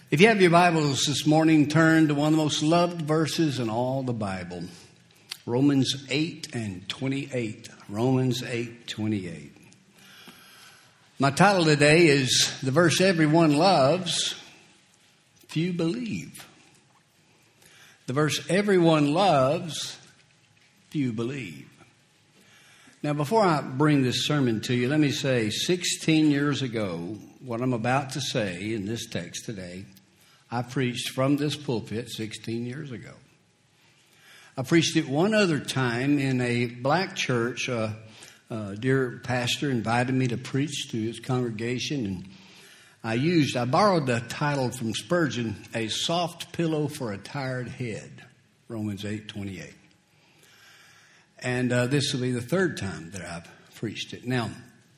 If you have your Bibles this morning, turn to one of the most loved verses in all the Bible. Romans 8:28. Romans 8:28. My title today is the verse everyone loves, few believe. The verse everyone loves, few believe. Now, before I bring this sermon to you, let me say 16 years ago, what I'm about to say in this text today, I preached from this pulpit 16 years ago. I preached it one other time in a black church. A dear pastor invited me to preach to his congregation, and I borrowed the title from Spurgeon, A Soft Pillow for a Tired Head, Romans 8:28. And this will be the third time that I've preached it. Now,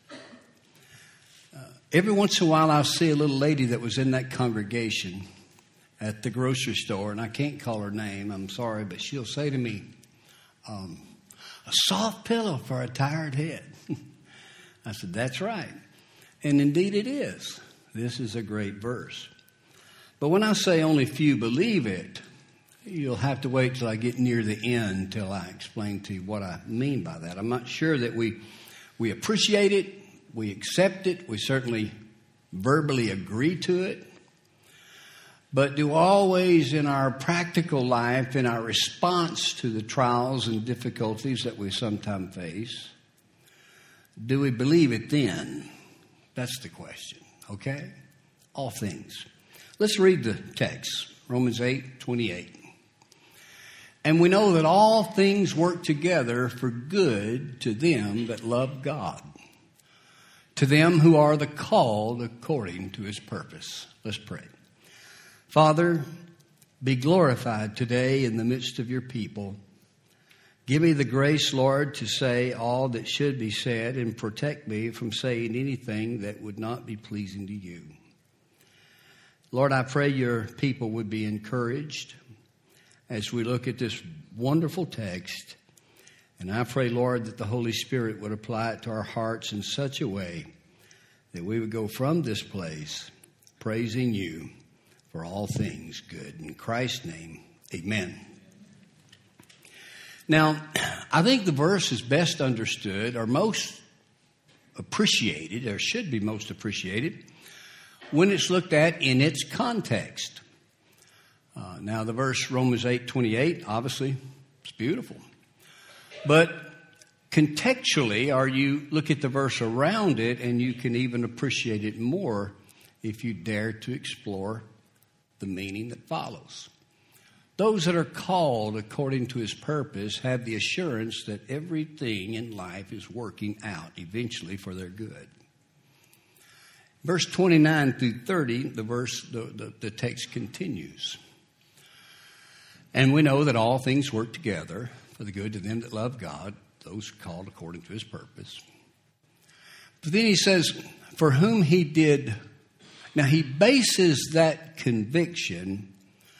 every once in a while I'll see a little lady that was in that congregation at the grocery store, and I can't call her name, I'm sorry, but she'll say to me, a soft pillow for a tired head. I said, that's right. And indeed it is. This is a great verse. But when I say only few believe it, you'll have to wait till I get near the end till I explain to you what I mean by that. I'm not sure that we appreciate it, we accept it, we certainly verbally agree to it. But do always in our practical life, in our response to the trials and difficulties that we sometimes face, do we believe it then? That's the question, okay? All things. Let's read the text, Romans 8:28. And we know that all things work together for good to them that love God, to them who are the called according to his purpose. Let's pray. Father, be glorified today in the midst of your people. Give me the grace, Lord, to say all that should be said and protect me from saying anything that would not be pleasing to you. Lord, I pray your people would be encouraged as we look at this wonderful text. And I pray, Lord, that the Holy Spirit would apply it to our hearts in such a way that we would go from this place praising you for all things good. In Christ's name, amen. Now, I think the verse is best understood or most appreciated, or should be most appreciated, when it's looked at in its context. Now, the verse Romans 8:28, obviously, it's beautiful. But contextually, or you look at the verse around it, and you can even appreciate it more if you dare to explore the meaning that follows. Those that are called according to his purpose have the assurance that everything in life is working out eventually for their good. Verse 29 through 30, the text continues. And we know that all things work together for the good to them that love God, those called according to his purpose. But then he says, for whom he did. Now, he bases that conviction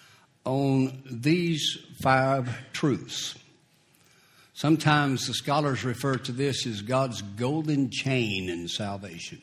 on these 5 truths. Sometimes the scholars refer to this as God's golden chain in salvation.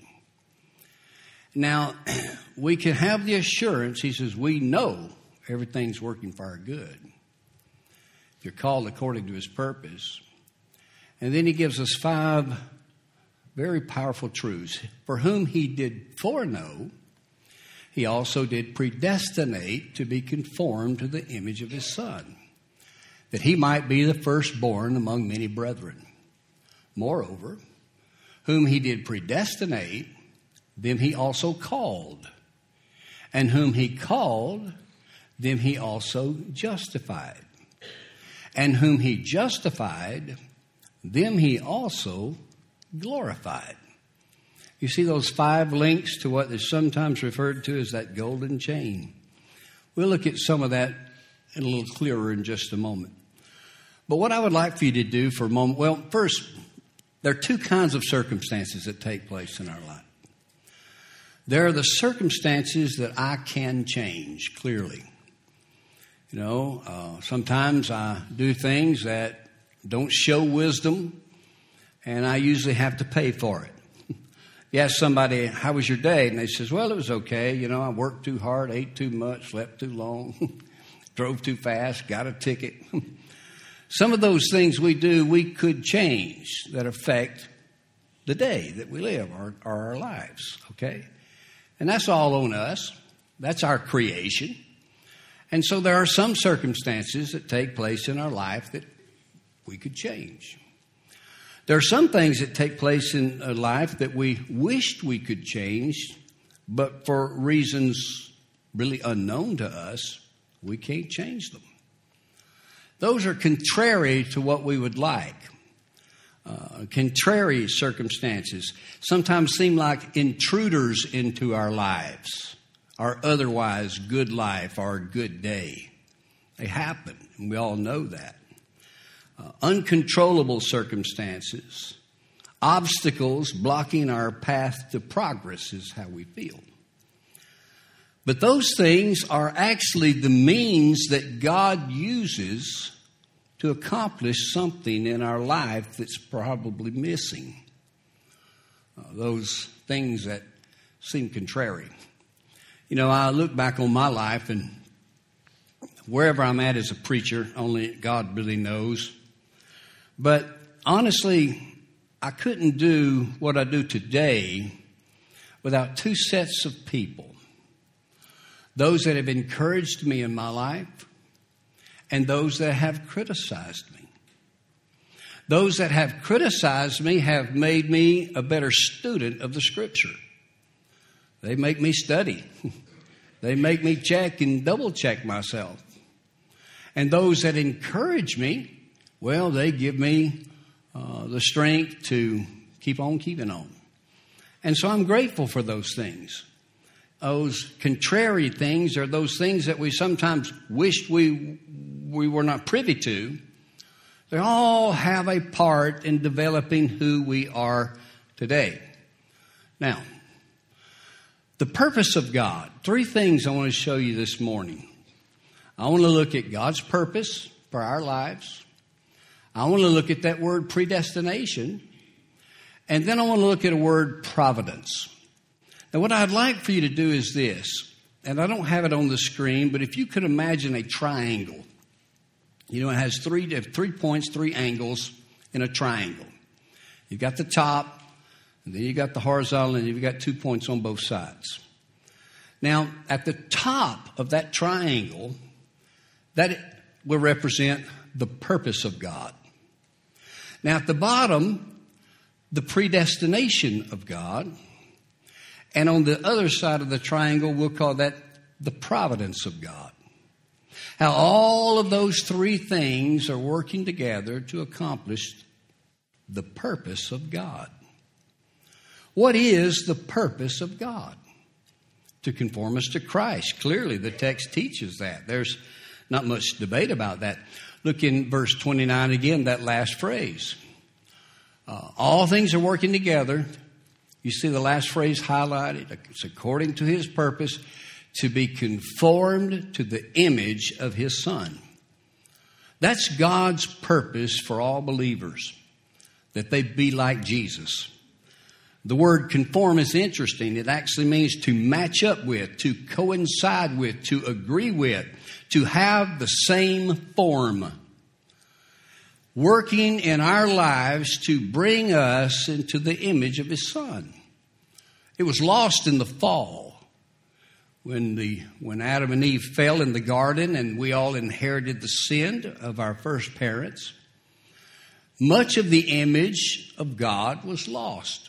Now, we can have the assurance, he says, we know everything's working for our good if you're called according to his purpose. And then he gives us 5 very powerful truths. For whom he did foreknow, he also did predestinate to be conformed to the image of his Son, that he might be the firstborn among many brethren. Moreover, whom he did predestinate, them he also called. And whom he called, them he also justified. And whom he justified, them he also glorified. You see those 5 links to what is sometimes referred to as that golden chain. We'll look at some of that a little clearer in just a moment. But what I would like for you to do for a moment, well, first, there are 2 kinds of circumstances that take place in our life. There are the circumstances that I can change, clearly. You know, sometimes I do things that don't show wisdom, and I usually have to pay for it. You ask somebody, how was your day? And they says, well, it was okay. You know, I worked too hard, ate too much, slept too long, drove too fast, got a ticket. Some of those things we do, we could change that affect the day that we live or our lives, okay? And that's all on us. That's our creation. And so there are some circumstances that take place in our life that we could change. There are some things that take place in a life that we wished we could change, but for reasons really unknown to us, we can't change them. Those are contrary to what we would like. Contrary circumstances sometimes seem like intruders into our lives, our otherwise good life, our good day. They happen, and we all know that. Uncontrollable circumstances, obstacles blocking our path to progress is how we feel. But those things are actually the means that God uses to accomplish something in our life that's probably missing. Those things that seem contrary. You know, I look back on my life, and wherever I'm at as a preacher, only God really knows. But honestly, I couldn't do what I do today without two sets of people. Those that have encouraged me in my life, and those that have criticized me. Those that have criticized me have made me a better student of the Scripture. They make me study. They make me check and double check myself. And those that encourage me, well, they give me the strength to keep on keeping on. And so I'm grateful for those things. Those contrary things are those things that we sometimes wished we were not privy to. They all have a part in developing who we are today. Now, the purpose of God. 3 things I want to show you this morning. I want to look at God's purpose for our lives. I want to look at that word predestination. And then I want to look at a word providence. Now, what I'd like for you to do is this, and I don't have it on the screen, but if you could imagine a triangle. You know, it has 3 points, 3 angles in a triangle. You've got the top, and then you've got the horizontal, and you've got 2 points on both sides. Now, at the top of that triangle, that will represent the purpose of God. Now, at the bottom, the predestination of God. And on the other side of the triangle, we'll call that the providence of God. How all of those 3 things are working together to accomplish the purpose of God. What is the purpose of God? To conform us to Christ. Clearly, the text teaches that. There's not much debate about that. Look in verse 29 again, that last phrase. All things are working together. You see the last phrase highlighted. It's according to His purpose to be conformed to the image of His Son. That's God's purpose for all believers, that they be like Jesus. The word conform is interesting. It actually means to match up with, to coincide with, to agree with, to have the same form. Working in our lives to bring us into the image of His Son. It was lost in the fall when Adam and Eve fell in the garden and we all inherited the sin of our first parents. Much of the image of God was lost.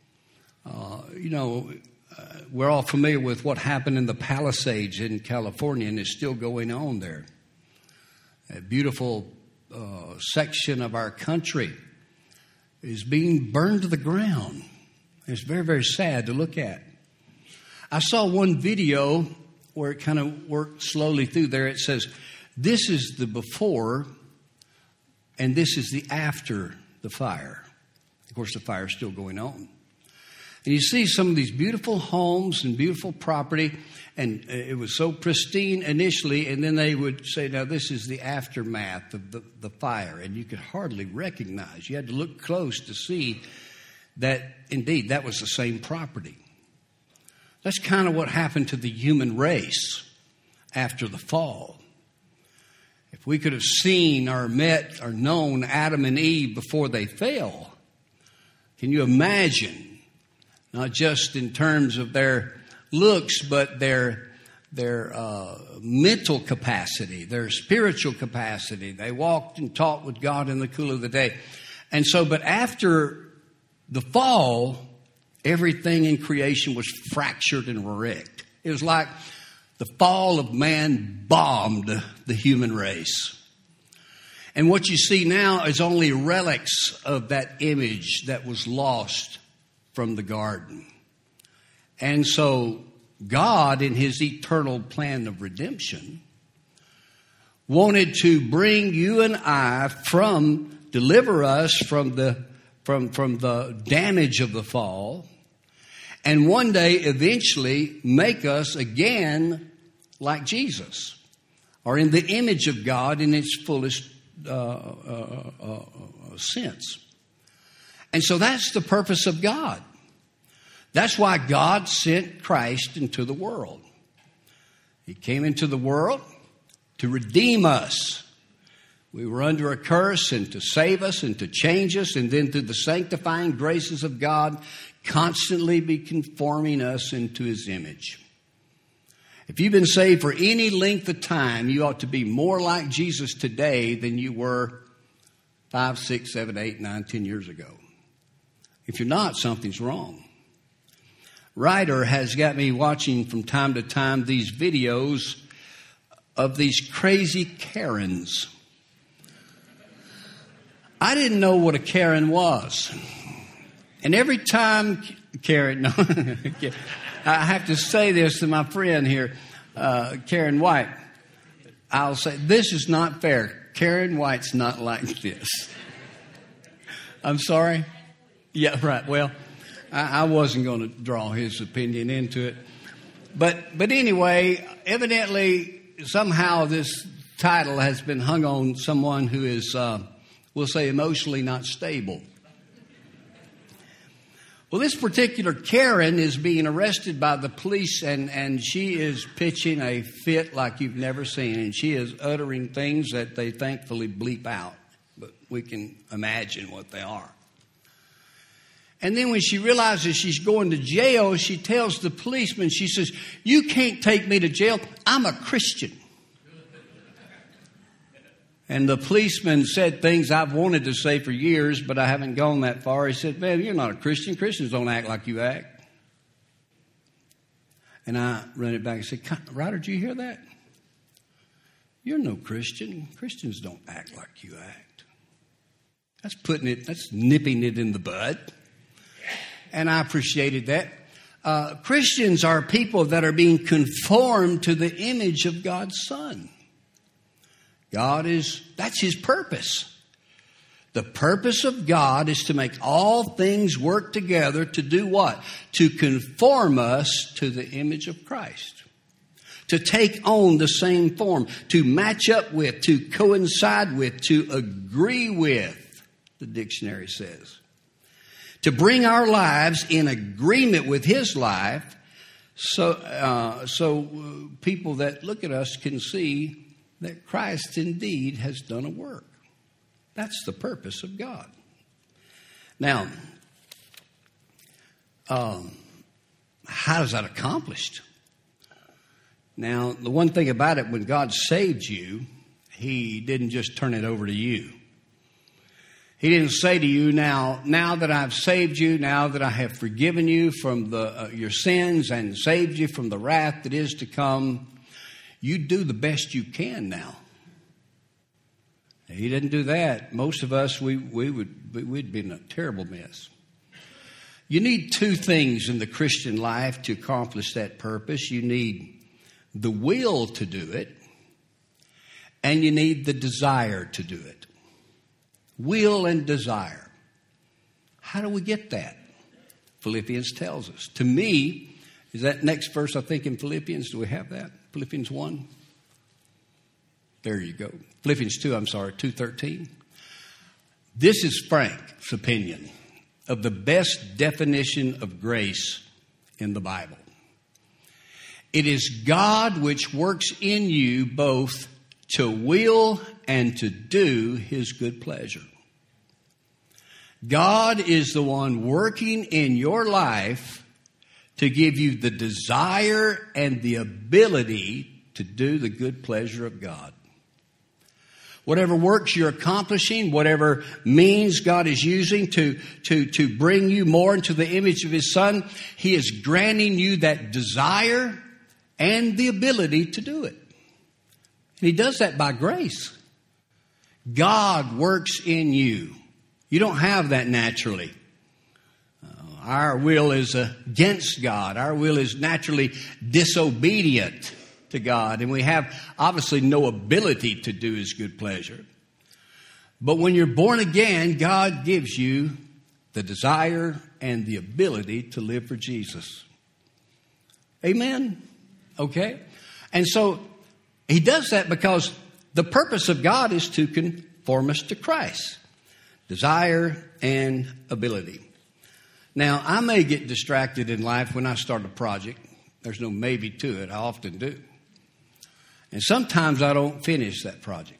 We're all familiar with what happened in the Palisades in California, and it's still going on there. A beautiful section of our country is being burned to the ground. It's very, very sad to look at. I saw one video where it kind of worked slowly through there. It says, this is the before and this is the after the fire. Of course, the fire is still going on. And you see some of these beautiful homes and beautiful property, and it was so pristine initially, and then they would say, now this is the aftermath of the fire, and you could hardly recognize. You had to look close to see that indeed that was the same property. That's kind of what happened to the human race after the fall. If we could have seen or met or known Adam and Eve before they fell, can you imagine, not just in terms of their looks, but their mental capacity, their spiritual capacity? They walked and talked with God in the cool of the day. And so, but after the fall, everything in creation was fractured and wrecked. It was like the fall of man bombed the human race. And what you see now is only relics of that image that was lost from the garden. And so God, in his eternal plan of redemption, wanted to bring you and I deliver us from the damage of the fall, and one day eventually make us again like Jesus, or in the image of God in its fullest sense. And so that's the purpose of God. That's why God sent Christ into the world. He came into the world to redeem us. We were under a curse, and to save us and to change us, and then through the sanctifying graces of God, constantly be conforming us into his image. If you've been saved for any length of time, you ought to be more like Jesus today than you were 5, 6, 7, 8, 9, 10 years ago. If you're not, something's wrong. Ryder has got me watching from time to time these videos of these crazy Karens. I didn't know what a Karen was. And every time, Karen, no, I have to say this to my friend here, Karen White. I'll say, this is not fair. Karen White's not like this. I'm sorry? Yeah, right. Well, I wasn't going to draw his opinion into it. But anyway, evidently, somehow this title has been hung on someone who is, we'll say, emotionally not stable. Well, this particular Karen is being arrested by the police, and she is pitching a fit like you've never seen. And she is uttering things that they thankfully bleep out, but we can imagine what they are. And then when she realizes she's going to jail, she tells the policeman, she says, "You can't take me to jail. I'm a Christian." And the policeman said things I've wanted to say for years, but I haven't gone that far. He said, "Man, you're not a Christian. Christians don't act like you act." And I run it back and said, "Ryder, did you hear that? You're no Christian. Christians don't act like you act." That's nipping it in the bud. And I appreciated that. Christians are people that are being conformed to the image of God's Son. That's his purpose. The purpose of God is to make all things work together to do what? To conform us to the image of Christ. To take on the same form, to match up with, to coincide with, to agree with, the dictionary says. To bring our lives in agreement with his life so people that look at us can see that Christ indeed has done a work. That's the purpose of God. Now, how is that accomplished? Now, the one thing about it, when God saved you, he didn't just turn it over to you. He didn't say to you, now that I've saved you, now that I have forgiven you from your sins and saved you from the wrath that is to come, you do the best you can now. He didn't do that. Most of us, we'd be in a terrible mess. You need two things in the Christian life to accomplish that purpose. You need the will to do it, and you need the desire to do it. Will and desire. How do we get that? Philippians tells us. To me, is that next verse, I think, in Philippians? Do we have that? Philippians 1? There you go. Philippians 2, 2:13. This is Frank's opinion. of the best definition of grace in the Bible. It is God which works in you both to will and to do His good pleasure. God is the one working in your life to give you the desire and the ability to do the good pleasure of God. Whatever works you're accomplishing, whatever means God is using to bring you more into the image of His Son, He is granting you that desire and the ability to do it. And He does that by grace. God works in you. You don't have that naturally. Our will is against God. Our will is naturally disobedient to God. And we have obviously no ability to do His good pleasure. But when you're born again, God gives you the desire and the ability to live for Jesus. Amen? Okay? And so He does that because the purpose of God is to conform us to Christ. Desire and ability. Now, I may get distracted in life when I start a project. There's no maybe to it. I often do. And sometimes I don't finish that project.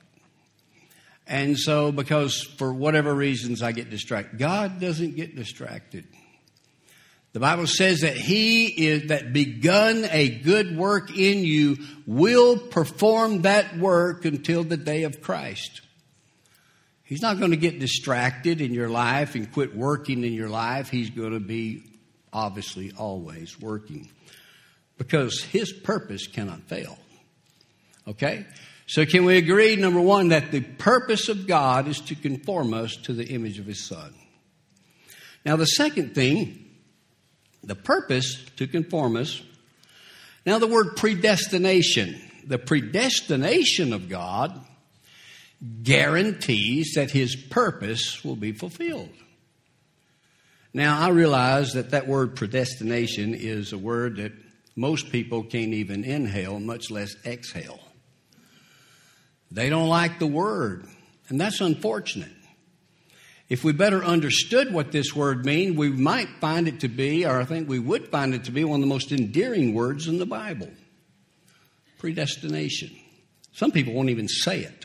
And so, because for whatever reasons I get distracted. God doesn't get distracted. The Bible says that He is that begun a good work in you will perform that work until the day of Christ. He's not going to get distracted in your life and quit working in your life. He's going to be obviously always working because His purpose cannot fail. Okay? So can we agree, number one, that the purpose of God is to conform us to the image of His Son? Now the second thing, the purpose to conform us. Now the word predestination. The predestination of God guarantees that His purpose will be fulfilled. Now I realize that word predestination is a word that most people can't even inhale, much less exhale. They don't like the word, and that's unfortunate. If we better understood what this word means, we might find it to be, or I think we would find it to be, one of the most endearing words in the Bible. Predestination. Some people won't even say it.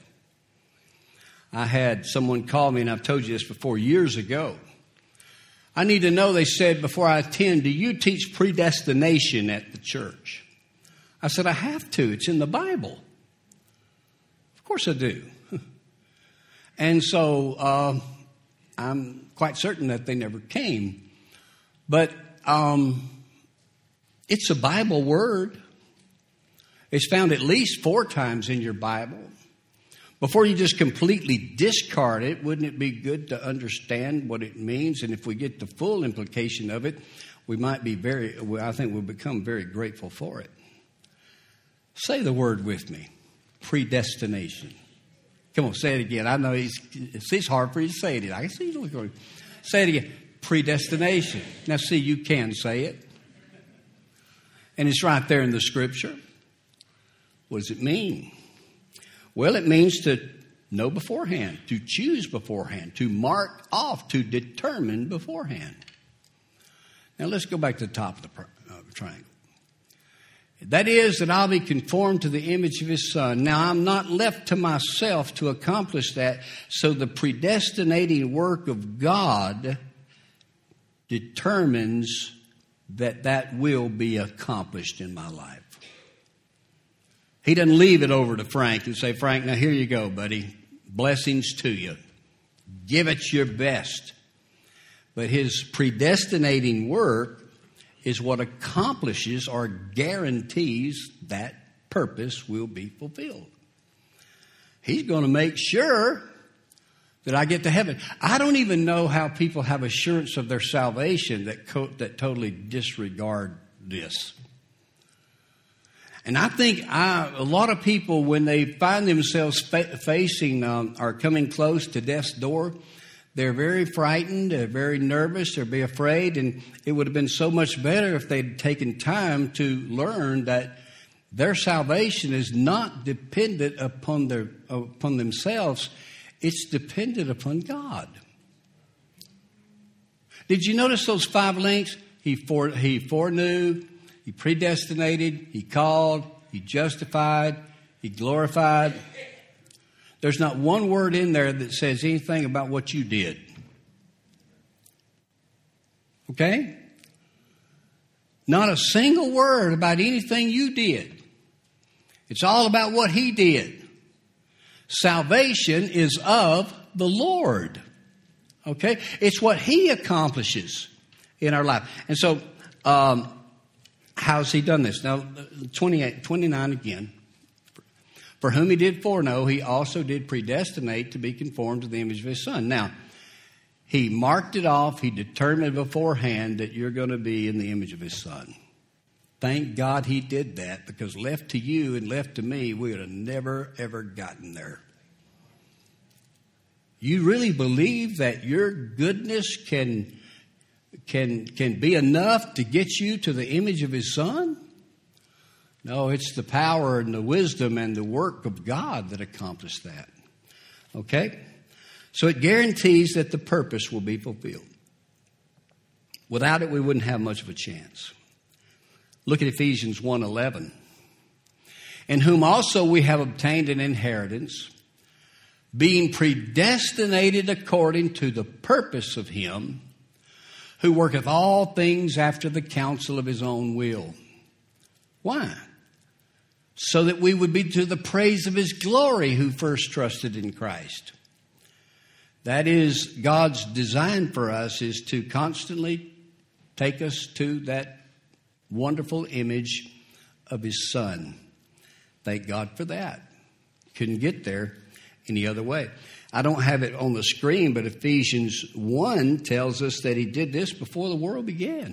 I had someone call me, and I've told you this before, years ago. I need to know, they said, before I attend, do you teach predestination at the church? I said, I have to. It's in the Bible. Of course I do. And so I'm quite certain that they never came. But it's a Bible word. It's found at least 4 times in your Bible. Before you just completely discard it, wouldn't it be good to understand what it means? And if we get the full implication of it, we might be I think we'll become very grateful for it. Say the word with me. Predestination. Come on, say it again. I know it's hard for you to say it. I can see you looking. Say it again. Predestination. Now, see, you can say it. And it's right there in the Scripture. What does it mean? Well, it means to know beforehand, to choose beforehand, to mark off, to determine beforehand. Now, let's go back to the top of the triangle. That is, that I'll be conformed to the image of His Son. Now, I'm not left to myself to accomplish that, so the predestinating work of God determines that will be accomplished in my life. He doesn't leave it over to Frank and say, Frank, now here you go, buddy. Blessings to you. Give it your best. But His predestinating work is what accomplishes or guarantees that purpose will be fulfilled. He's going to make sure that I get to heaven. I don't even know how people have assurance of their salvation that totally disregard this. And I think a lot of people, when they find themselves facing or coming close to death's door, they're very frightened, they're very nervous, they're very afraid, and it would have been so much better if they'd taken time to learn that their salvation is not dependent upon themselves, it's dependent upon God. Did you notice those 5 links? He foreknew, he predestinated, he called, he justified, he glorified. There's not one word in there that says anything about what you did. Okay? Not a single word about anything you did. It's all about what he did. Salvation is of the Lord. Okay? It's what he accomplishes in our life. And so, how's he done this? Now, 29 again. For whom he did foreknow, he also did predestinate to be conformed to the image of his Son. Now, he marked it off. He determined beforehand that you're going to be in the image of his Son. Thank God he did that, because left to you and left to me, we would have never, ever gotten there. You really believe that your goodness can be enough to get you to the image of his Son? No, it's the power and the wisdom and the work of God that accomplish that. Okay? So it guarantees that the purpose will be fulfilled. Without it, we wouldn't have much of a chance. Look at Ephesians 1:11. In whom also we have obtained an inheritance, being predestinated according to the purpose of him who worketh all things after the counsel of his own will. Why? So that we would be to the praise of his glory who first trusted in Christ. That is, God's design for us is to constantly take us to that wonderful image of his Son. Thank God for that. Couldn't get there any other way. I don't have it on the screen, but Ephesians 1 tells us that he did this before the world began.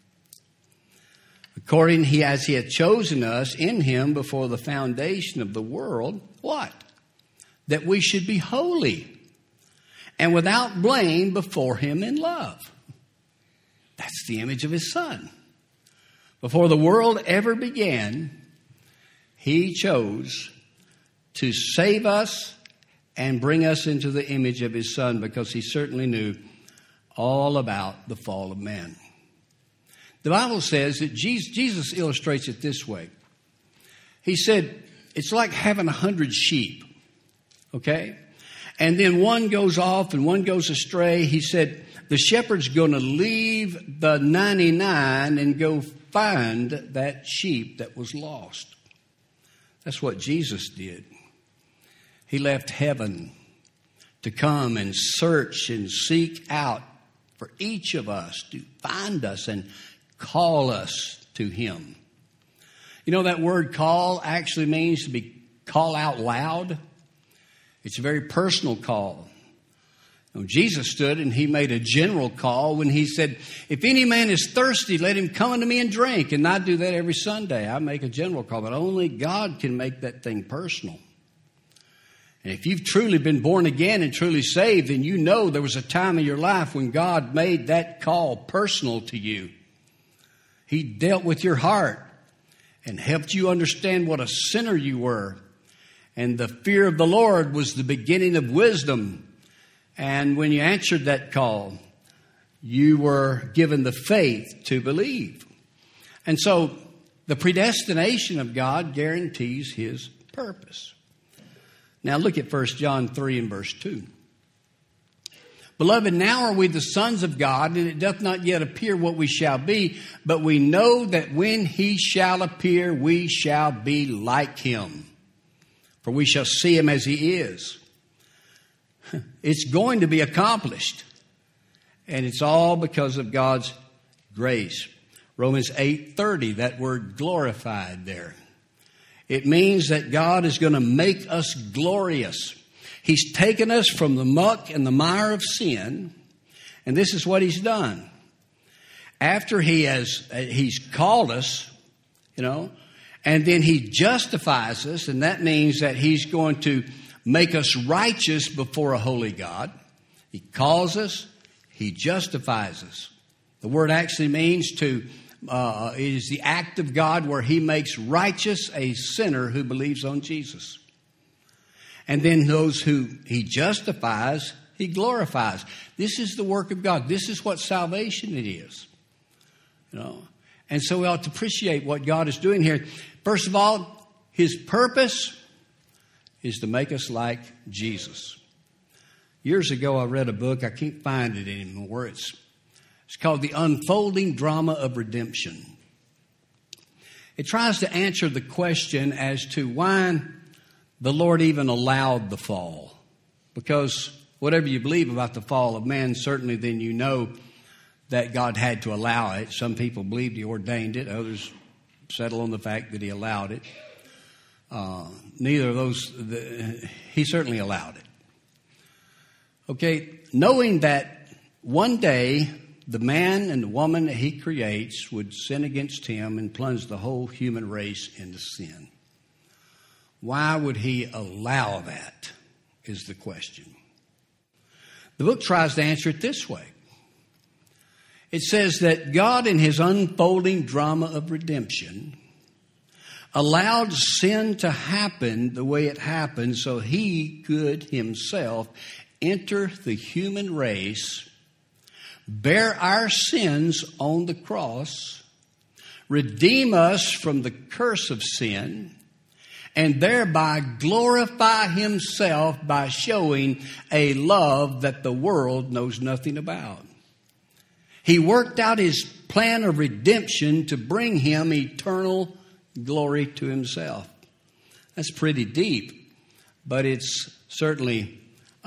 According as he had chosen us in him before the foundation of the world, what? That we should be holy and without blame before him in love. That's the image of his Son. Before the world ever began, he chose to save us and bring us into the image of his Son, because he certainly knew all about the fall of man. The Bible says that Jesus illustrates it this way. He said, it's like having 100 sheep, okay? And then one goes off and one goes astray. He said, the shepherd's going to leave the 99 and go find that sheep that was lost. That's what Jesus did. He left heaven to come and search and seek out for each of us, to find us and call us to him. You know, that word call actually means to be call out loud. It's a very personal call. Jesus stood and he made a general call when he said, if any man is thirsty, let him come unto me and drink. And I do that every Sunday. I make a general call, but only God can make that thing personal. And if you've truly been born again and truly saved, then you know there was a time in your life when God made that call personal to you. He dealt with your heart and helped you understand what a sinner you were. And the fear of the Lord was the beginning of wisdom. And when you answered that call, you were given the faith to believe. And so the predestination of God guarantees his purpose. Now look at 1 John 3 and verse 2. Beloved, now are we the sons of God, and it doth not yet appear what we shall be, but we know that when he shall appear, we shall be like him. For we shall see him as he is. It's going to be accomplished. And it's all because of God's grace. Romans 8:30, that word glorified there. It means that God is going to make us glorious. He's taken us from the muck and the mire of sin. And this is what he's done. After he's called us, and then he justifies us. And that means that he's going to make us righteous before a holy God. He calls us. He justifies us. The word actually means it is the act of God where he makes righteous a sinner who believes on Jesus. And then those who he justifies, He glorifies. This is the work of God. This is what salvation it is. You know? And so we ought to appreciate what God is doing here. First of all, His purpose is to make us like Jesus. Years ago, I read a book. I can't find it anymore. It's called The Unfolding Drama of Redemption. It tries to answer the question as to why the Lord even allowed the fall. Because whatever you believe about the fall of man, certainly then you know that God had to allow it. Some people believed He ordained it. Others settle on the fact that He allowed it. Neither of those, He certainly allowed it. Okay, knowing that one day the man and the woman that He creates would sin against Him and plunge the whole human race into sin. Why would He allow that is the question. The book tries to answer it this way. It says that God, in His unfolding drama of redemption, allowed sin to happen the way it happened so He could Himself enter the human race, bear our sins on the cross, redeem us from the curse of sin, and thereby glorify Himself by showing a love that the world knows nothing about. He worked out His plan of redemption to bring Him eternal glory to Himself. That's pretty deep, but it's certainly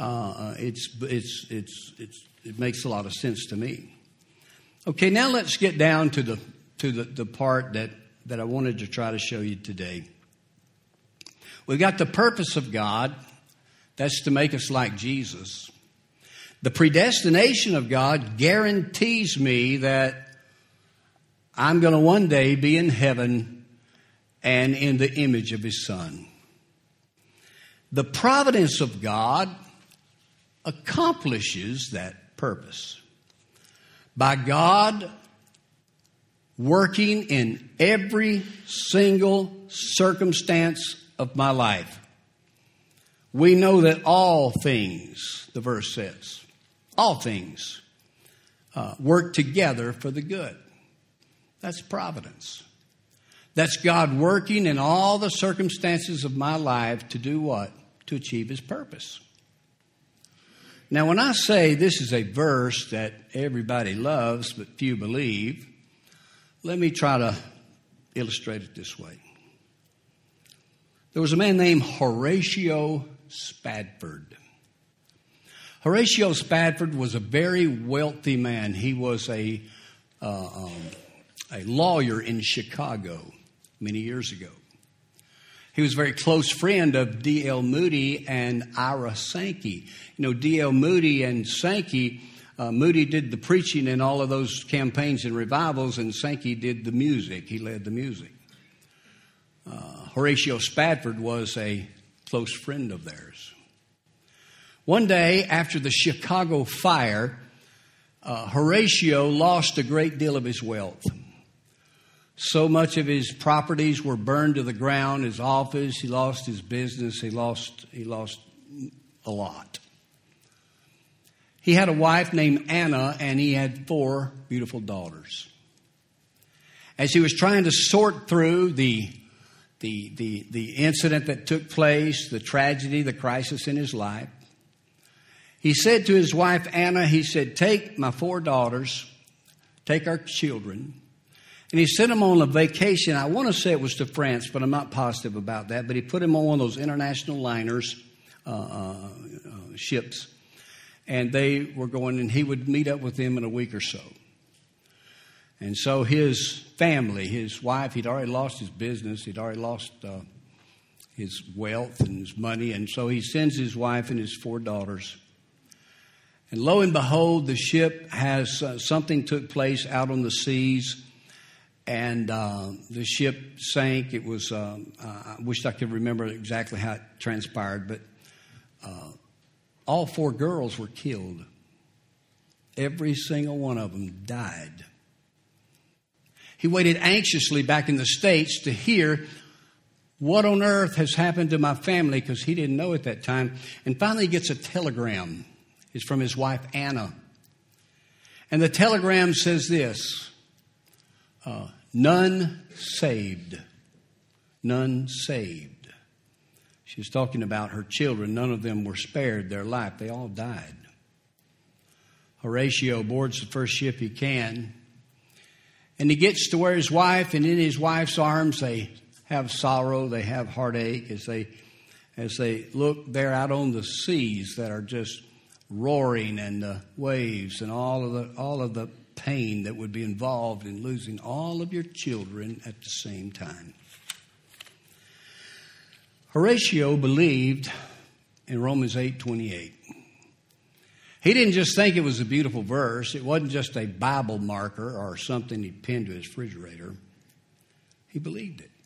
it makes a lot of sense to me. Okay, now let's get down to the part that I wanted to try to show you today. We've got the purpose of God. That's to make us like Jesus. The predestination of God guarantees me that I'm going to one day be in heaven and in the image of His Son. The providence of God accomplishes that purpose. By God working in every single circumstance of my life. We know that all things, the verse says, all things work together for the good. That's providence. That's God working in all the circumstances of my life to do what? To achieve His purpose. Now, when I say this is a verse that everybody loves but few believe, let me try to illustrate it this way. There was a man named Horatio Spafford. Horatio Spafford was a very wealthy man. He was a lawyer in Chicago many years ago. He was a very close friend of D.L. Moody and Ira Sankey. You know, D.L. Moody and Sankey, Moody did the preaching in all of those campaigns and revivals, and Sankey did the music. He led the music. Horatio Spafford was a close friend of theirs. One day after the Chicago fire, Horatio lost a great deal of his wealth. So much of his properties were burned to the ground, his office, he lost his business, he lost a lot. He had a wife named Anna, and he had 4 beautiful daughters. As he was trying to sort through the incident that took place, the tragedy, the crisis in his life, he said to his wife Anna, he said, take my 4 daughters, take our children, and he sent them on a vacation. I want to say it was to France, but I'm not positive about that. But he put him on one of those international liners, ships, and they were going, and he would meet up with them in a week or so. And so his family, his wife, he'd already lost his business. He'd already lost his wealth and his money. And so he sends his wife and his 4 daughters. And lo and behold, the ship has something took place out on the seas. And the ship sank. It was, I wish I could remember exactly how it transpired, but all 4 girls were killed. Every single one of them died. He waited anxiously back in the States to hear what on earth has happened to my family, because he didn't know at that time. And finally he gets a telegram. It's from his wife, Anna. And the telegram says this, none saved. None saved. She was talking about her children. None of them were spared their life. They all died. Horatio boards the first ship he can. And he gets to where his wife, and in his wife's arms, they have sorrow, they have heartache as they look there out on the seas that are just roaring, and the waves, and all of the pain that would be involved in losing all of your children at the same time. Horatio believed in Romans 8:28. He didn't just think it was a beautiful verse. It wasn't just a Bible marker or something he pinned to his refrigerator. He believed it.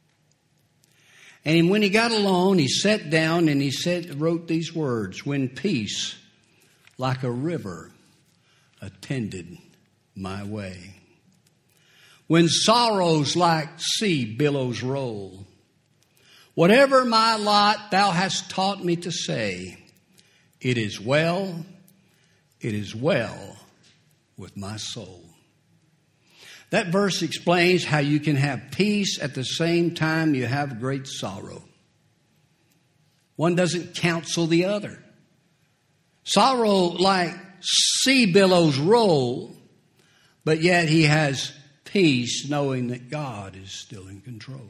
And when he got alone, he sat down and wrote these words, when peace like a river attended my way, when sorrows like sea billows roll, whatever my lot thou hast taught me to say, it is well with my soul. That verse explains how you can have peace at the same time you have great sorrow. One doesn't cancel the other. Sorrow like sea billows roll, but yet he has peace knowing that God is still in control.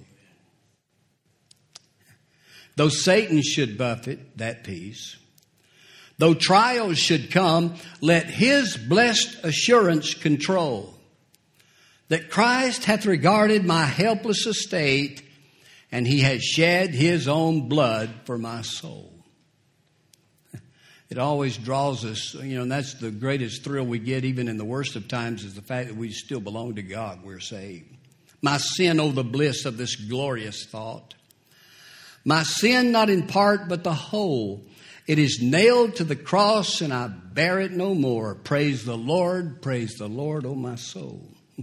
Though Satan should buffet that peace, though trials should come, let his blessed assurance control that Christ hath regarded my helpless estate, and he has shed his own blood for my soul. It always draws us, and that's the greatest thrill we get even in the worst of times, is the fact that we still belong to God. We're saved. My sin, oh, the bliss of this glorious thought. My sin not in part but the whole. It is nailed to the cross and I bear it no more. Praise the Lord, oh my soul.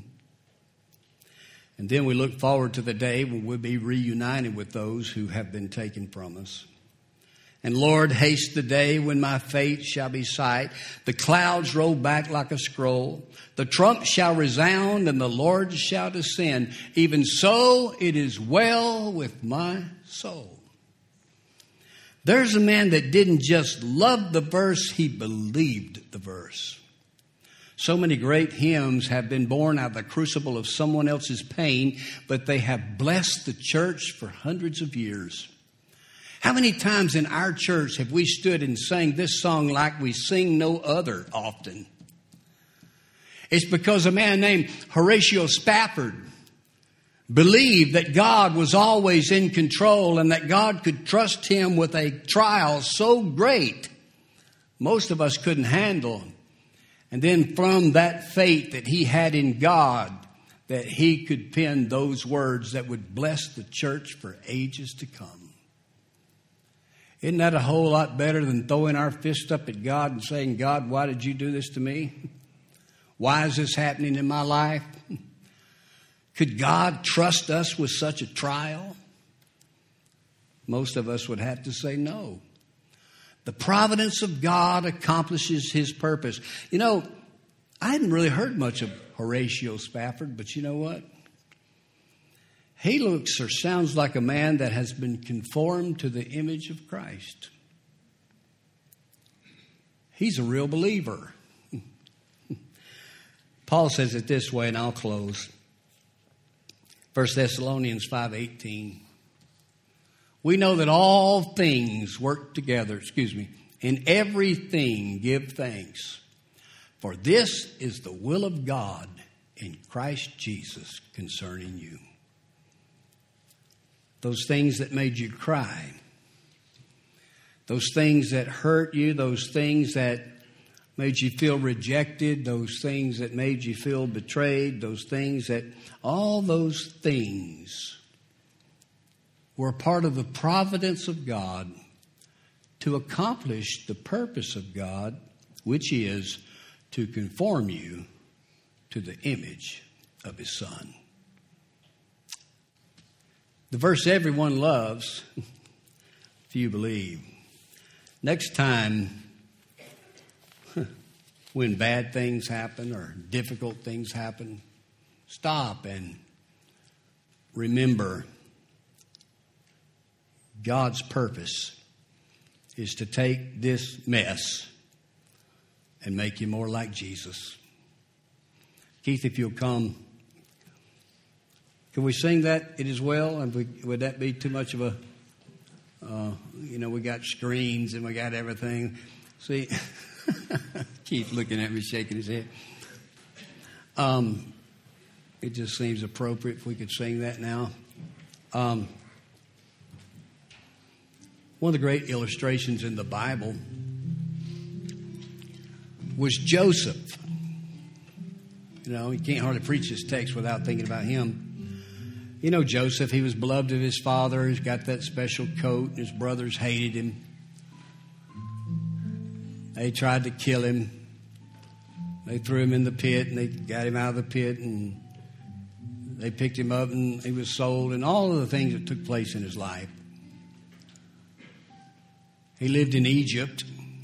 And then we look forward to the day when we'll be reunited with those who have been taken from us. And Lord, haste the day when my fate shall be sight. The clouds roll back like a scroll. The trump shall resound and the Lord shall descend. Even so, it is well with my soul. There's a man that didn't just love the verse, he believed the verse. So many great hymns have been born out of the crucible of someone else's pain, but they have blessed the church for hundreds of years. How many times in our church have we stood and sang this song like we sing no other often? It's because a man named Horatio Spafford believed that God was always in control and that God could trust him with a trial so great most of us couldn't handle. And then from that faith that he had in God, that he could pen those words that would bless the church for ages to come. Isn't that a whole lot better than throwing our fist up at God and saying, God, why did you do this to me? Why is this happening in my life? Could God trust us with such a trial? Most of us would have to say no. The providence of God accomplishes his purpose. I hadn't really heard much of Horatio Spafford, but you know what? He looks or sounds like a man that has been conformed to the image of Christ. He's a real believer. Paul says it this way, and I'll close. 1 Thessalonians 5:18. We know that all things work together, in everything give thanks. For this is the will of God in Christ Jesus concerning you. Those things that made you cry, those things that hurt you, those things that made you feel rejected, those things that made you feel betrayed, all those things were part of the providence of God to accomplish the purpose of God, which is to conform you to the image of his Son. The verse everyone loves, few believe. Next time when bad things happen or difficult things happen, stop and remember God's purpose is to take this mess and make you more like Jesus. Keith, if you'll come. Can we sing that It Is Well? And would that be too much of a, we got screens and we got everything. See, Keith looking at me, shaking his head. It just seems appropriate if we could sing that now. One of the great illustrations in the Bible was Joseph. You can't hardly preach this text without thinking about him. Joseph, he was beloved of his father. He's got that special coat, and his brothers hated him. They tried to kill him. They threw him in the pit, and they got him out of the pit, and they picked him up, and he was sold, and all of the things that took place in his life. He lived in Egypt.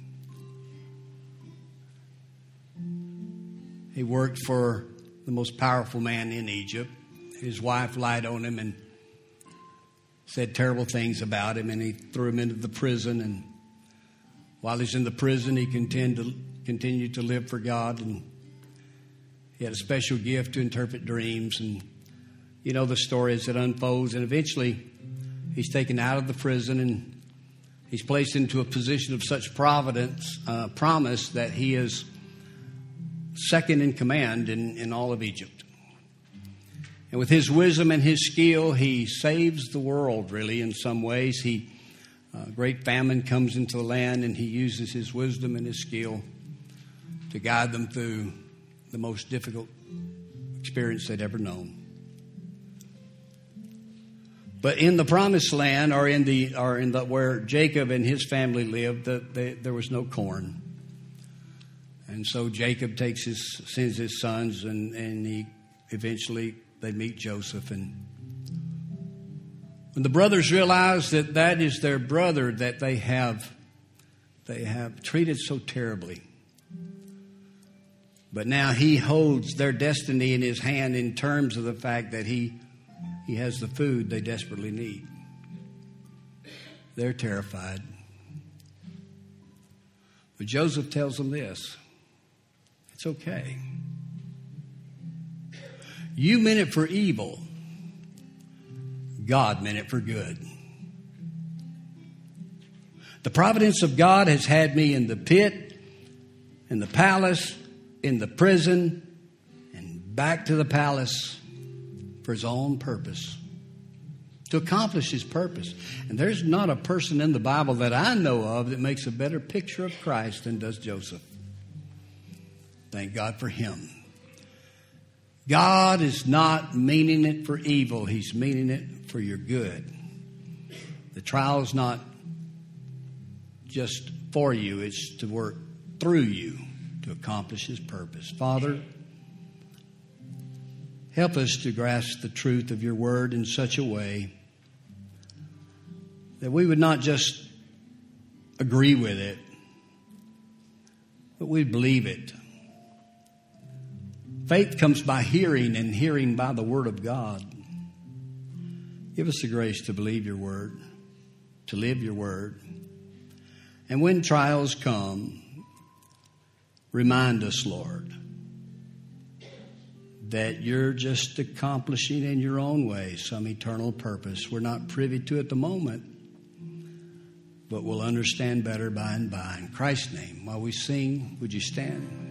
He worked for the most powerful man in Egypt. His wife lied on him and said terrible things about him, and he threw him into the prison. And while he's in the prison, he continued to live for God, and he had a special gift to interpret dreams. And the story as it unfolds. And eventually, he's taken out of the prison, and he's placed into a position of such promise that he is second in command in all of Egypt. And with his wisdom and his skill, he saves the world, really, in some ways. Great famine comes into the land, and he uses his wisdom and his skill to guide them through the most difficult experience they'd ever known. But in the promised land, or in the where Jacob and his family lived, there was no corn. And so Jacob sends his sons, and he eventually they meet Joseph. And when the brothers realize that is their brother that they have treated so terribly, but now he holds their destiny in his hand in terms of the fact that he has the food they desperately need. They're terrified. But Joseph tells them this: it's okay. You meant it for evil. God meant it for good. The providence of God has had me in the pit, in the palace, in the prison, and back to the palace for his own purpose, to accomplish his purpose. And there's not a person in the Bible that I know of that makes a better picture of Christ than does Joseph. Thank God for him. God is not meaning it for evil. He's meaning it for your good. The trial is not just for you. It's to work through you to accomplish his purpose. Father, help us to grasp the truth of your word in such a way that we would not just agree with it, but we'd believe it. Faith comes by hearing, and hearing by the word of God. Give us the grace to believe your word, to live your word. And when trials come, remind us, Lord, that you're just accomplishing in your own way some eternal purpose. We're not privy to it at the moment, but we'll understand better by and by. In Christ's name, while we sing, would you stand?